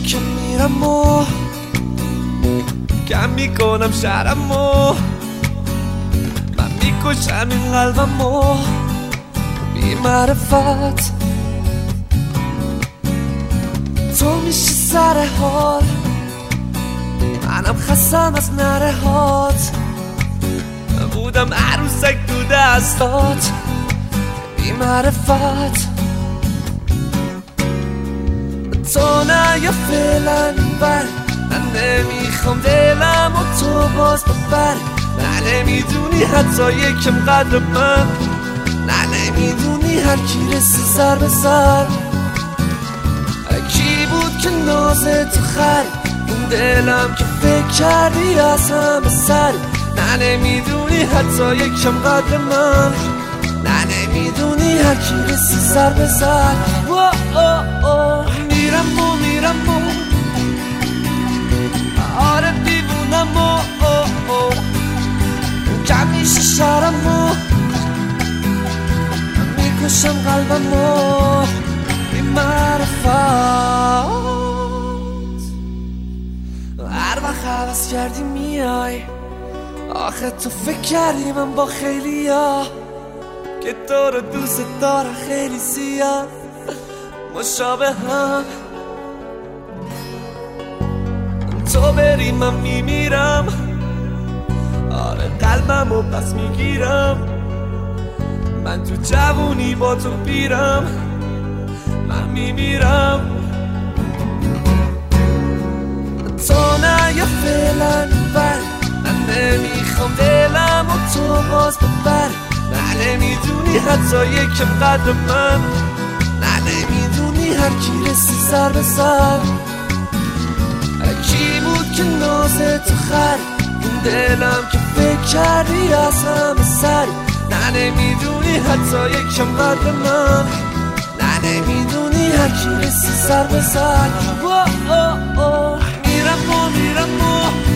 که میرم و کم میکنم شرم و من میکشم این قلبم و بی معرفت تو میشی سر حال منم خستم از نره هات بودم عروسک تو دستات بی معرفت تو نه یا فعلا بر من نمیخوام دلم و تو باز ببر نه نمیدونی حتی یکم قدر من نه نمیدونی هر کی رسی سر به سر کی بود که نازه تو خر این دلم که فکر کردی از همه سر نه نمیدونی حتی یکم قدر من نه نمیدونی هر کی رسی سر به سر میرم و آره دیوونم و کم میشه شرم و میکشم قلبم و بی معرفت هر وقت حوض کردی میای آخه تو فکر کردی من با خیلی ها که تو رو دوست دارم خیلی زیاد مشابه هم تو بری من میمیرم آره قلبم رو پس میگیرم من تو جوونی با تو پیرم من میمیرم تو نه یا فعلا بر من نمیخوام دلم و تو باز ببر نه نمیدونی حتی یکم قدر من نه نمیدونی هر کی رسی سر به سر کی بود که نازه تو خر این دلم که فکر کردی از همه سر نه نمیدونی حتی یکم قدر من نه نمیدونی هر کی رسی سر به سر میرم و